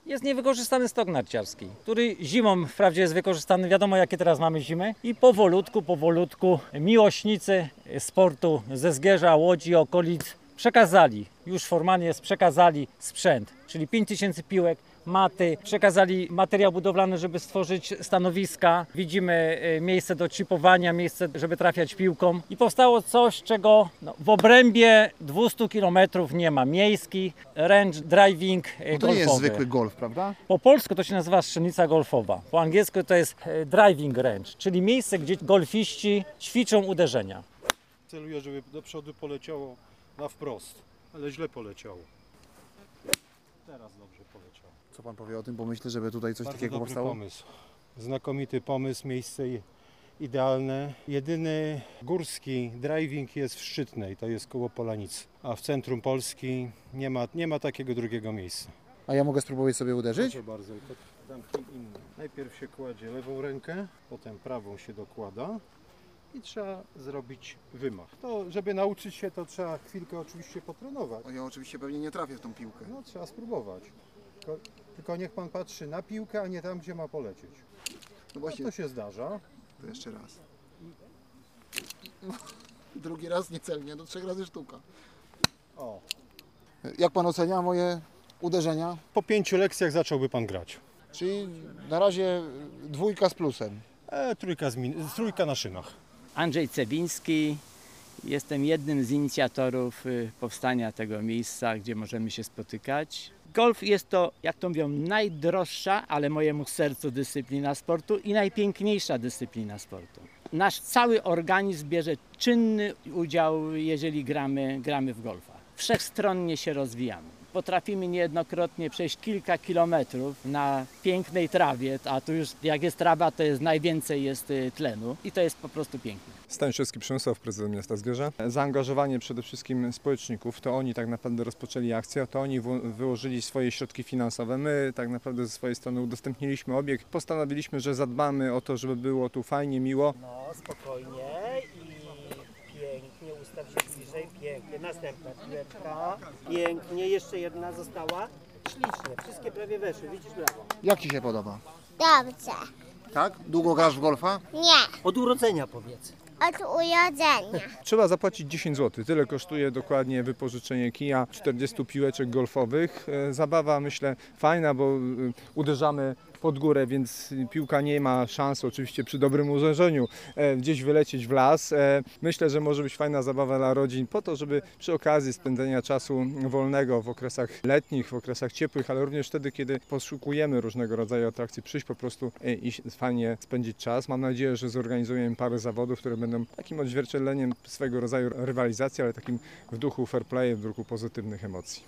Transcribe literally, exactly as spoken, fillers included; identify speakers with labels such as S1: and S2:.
S1: jest niewykorzystany stok narciarski, który zimą wprawdzie jest wykorzystany, wiadomo jakie teraz mamy zimy i powolutku, powolutku miłośnicy sportu ze Zgierza, Łodzi, okolic przekazali, już formalnie jest przekazali sprzęt, czyli pięć tysięcy piłek, maty, przekazali materiał budowlany, żeby stworzyć stanowiska. Widzimy miejsce do chipowania, miejsce, żeby trafiać piłką i powstało coś, czego no, w obrębie dwieście kilometrów nie ma. Miejski range driving golfowy.
S2: To nie jest zwykły golf, prawda?
S1: Po polsku to się nazywa strzelnica golfowa, po angielsku to jest driving range, czyli miejsce, gdzie golfiści ćwiczą uderzenia.
S3: Celuję, żeby do przodu poleciało na wprost, ale źle poleciało. Teraz dobrze poleciało.
S2: Co pan powie o tym, bo myślę, żeby tutaj coś
S3: Bardzo
S2: takiego
S3: dobry
S2: powstało?
S3: pomysł. Znakomity pomysł, miejsce idealne. Jedyny górski driving jest w Szczytnej, to jest koło Polanicy. A w centrum Polski nie ma, nie ma takiego drugiego miejsca.
S2: A ja mogę spróbować sobie uderzyć?
S3: Proszę bardzo, tylko zamknij inny. Najpierw się kładzie lewą rękę, potem prawą się dokłada i trzeba zrobić wymach. To, żeby nauczyć się, to trzeba chwilkę oczywiście potrenować.
S2: Ja oczywiście pewnie nie trafię w tą piłkę.
S3: No trzeba spróbować. Tylko, tylko niech pan patrzy na piłkę, a nie tam, gdzie ma polecieć.
S2: No właśnie,
S3: No to się zdarza.
S2: to jeszcze raz. Drugi raz niecelnie, do trzech razy sztuka.
S3: O.
S2: Jak pan ocenia moje uderzenia?
S3: Po pięciu lekcjach zacząłby pan grać.
S2: Czyli na razie dwójka z plusem.
S3: E, trójka, z min- trójka na szynach.
S4: Andrzej Cewiński. Jestem jednym z inicjatorów y, powstania tego miejsca, gdzie możemy się spotykać. Golf jest to, jak to mówią, najdroższa, ale mojemu sercu dyscyplina sportu i najpiękniejsza dyscyplina sportu. Nasz cały organizm bierze czynny udział, jeżeli gramy, gramy w golfa. Wszechstronnie się rozwijamy. Potrafimy niejednokrotnie przejść kilka kilometrów na pięknej trawie, a tu już jak jest trawa, to jest najwięcej jest y, tlenu i to jest po prostu piękne.
S5: Staniszewski Przemysław, prezydent miasta Zgierza. Zaangażowanie przede wszystkim społeczników, to oni tak naprawdę rozpoczęli akcję, to oni wyłożyli swoje środki finansowe. My tak naprawdę ze swojej strony udostępniliśmy obiekt. Postanowiliśmy, że zadbamy o to, żeby było tu fajnie, miło.
S6: No, spokojnie i pięknie, ustaw się bliżej, pięknie. Następna piłeczka, pięknie, jeszcze jedna została. Ślicznie, wszystkie prawie weszły, widzisz brawo.
S2: Jak ci się podoba?
S7: Dobrze.
S2: Tak? Długo grasz w golfa?
S7: Nie,
S6: Od urodzenia powiedz.
S7: od urodzenia.
S5: Trzeba zapłacić dziesięć złotych. Tyle kosztuje dokładnie wypożyczenie kija, czterdzieści piłeczek golfowych. E, Zabawa, myślę, fajna, bo e, uderzamy pod górę, więc piłka nie ma szans, oczywiście przy dobrym uderzeniu, e, gdzieś wylecieć w las. E, Myślę, że może być fajna zabawa dla rodzin po to, żeby przy okazji spędzenia czasu wolnego w okresach letnich, w okresach ciepłych, ale również wtedy, kiedy poszukujemy różnego rodzaju atrakcji, przyjść po prostu e, i fajnie spędzić czas. Mam nadzieję, że zorganizujemy parę zawodów, które będą takim odzwierciedleniem swego rodzaju rywalizacji, ale takim w duchu fair play, w duchu pozytywnych emocji.